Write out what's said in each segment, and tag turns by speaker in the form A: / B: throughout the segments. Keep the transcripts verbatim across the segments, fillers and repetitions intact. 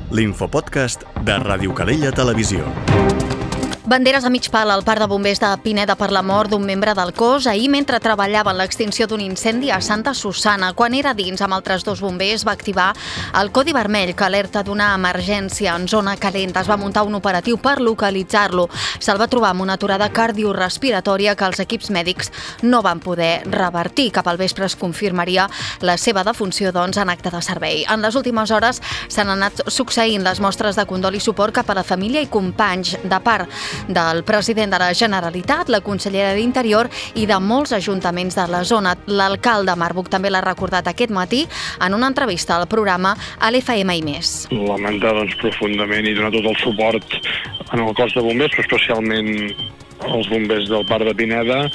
A: l'infopodcast de Ràdio Calella Televisió.
B: Banderes a mig pal al parc de bombers de Pineda per la mort d'un membre del cos ahir mentre treballava en l'extinció d'un incendi a Santa Susanna. Quan era dins amb altres dos bombers va activar el codi vermell que alerta d'una emergència en zona calenta. Es va muntar un operatiu per localitzar-lo. Se'l va trobar amb una aturada cardiorespiratòria que els equips mèdics no van poder revertir. Cap al vespre es confirmaria la seva defunció, doncs, en acte de servei. En les últimes hores s'han anat succeint les mostres de condol i suport cap a la família i companys de part del president de la Generalitat, la consellera d'Interior i de molts ajuntaments de la zona. L'alcalde Marbuc també l'ha recordat aquest matí en una entrevista al programa a l'F M i més.
C: Lamentar doncs, profundament i donar tot el suport en el cos de bombers, però especialment als bombers del parc de Pineda,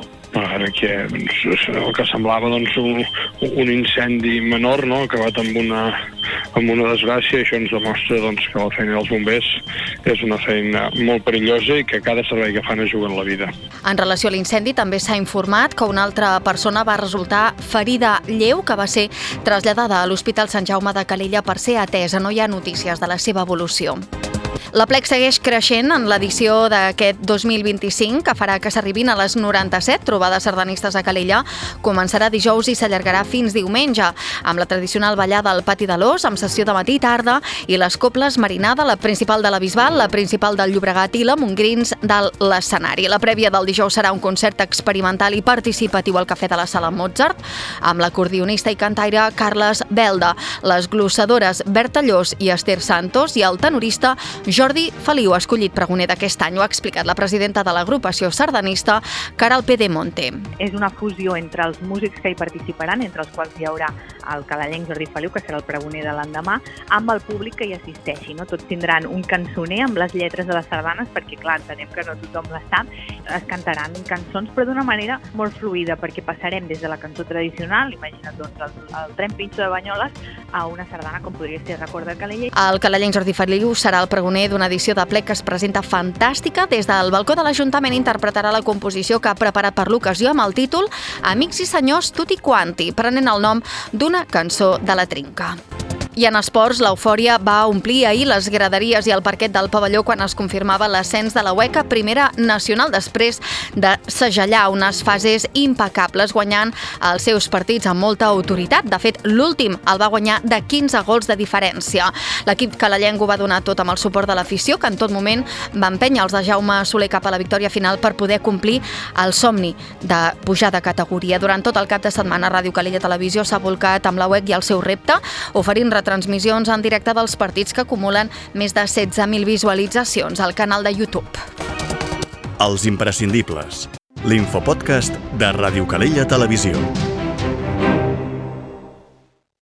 C: perquè doncs, el que semblava doncs, un, un incendi menor, no?, acabat amb una, amb una desgràcia. Això ens demostra doncs, que la feina dels bombers és una feina molt perillosa i que cada servei que fan es juguen la vida.
B: En relació a l'incendi també s'ha informat que una altra persona va resultar ferida lleu, que va ser traslladada a l'Hospital Sant Jaume de Calella per ser atesa. No hi ha notícies de la seva evolució. L'Aplec segueix creixent en l'edició d'aquest dos mil vint-i-cinc, que farà que s'arribin a les noranta-set trobades sardanistes a Calella. Començarà dijous i s'allargarà fins diumenge, amb la tradicional ballada al Pati de l'Ós, amb sessió de matí i tarda, i les cobles Marinada, la principal de la Bisbal, la principal del Llobregat i la Montgrins de l'escenari. La prèvia del dijous serà un concert experimental i participatiu al Cafè de la Sala Mozart, amb l'acordionista i cantaire Carles Belda, les glossadores Berta Llos i Esther Santos i el tenorista Jordi Feliu, escollit pregoner d'aquest any. Ho ha explicat la presidenta de l'agrupació sardanista, Caral Pedemonte.
D: És una fusió entre els músics que hi participaran, entre els quals hi haurà el calallenc Jordi Feliu, que serà el pregoner de l'endemà, amb el públic que hi assisteixi. No? Tots tindran un cançoner amb les lletres de les sardanes, perquè clar, entenem que no tothom les sap. Es cantaran cançons, però d'una manera molt fluida, perquè passarem des de la cançó tradicional, imagina't doncs el, el tren pinxo de Banyoles, a una sardana com podria ser Recorda Calella.
B: El calallenc Jordi Feliu serà el pregoner d'una edició de plec que es presenta fantàstica. Des del balcó de l'Ajuntament interpretarà la composició que ha preparat per l'ocasió amb el títol Amics i senyors tutti quanti, prenent el nom d'una cançó de la Trinca. I en esports, l'eufòria va omplir ahir les graderies i el parquet del pavelló quan es confirmava l'ascens de la U E C a Primera Nacional després de segellar unes fases impecables, guanyant els seus partits amb molta autoritat. De fet, l'últim el va guanyar de quinze gols de diferència. L'equip calellenc ho va donar tot amb el suport de l'afició, que en tot moment va empènyer els de Jaume Soler cap a la victòria final per poder complir el somni de pujar de categoria. Durant tot el cap de setmana, Ràdio Calella Televisió s'ha volcat amb la U E C i el seu repte, oferint transmissions en directe dels partits que acumulen més de setze mil visualitzacions al canal de YouTube.
A: Els imprescindibles. L'infopodcast de Ràdio Calella Televisió.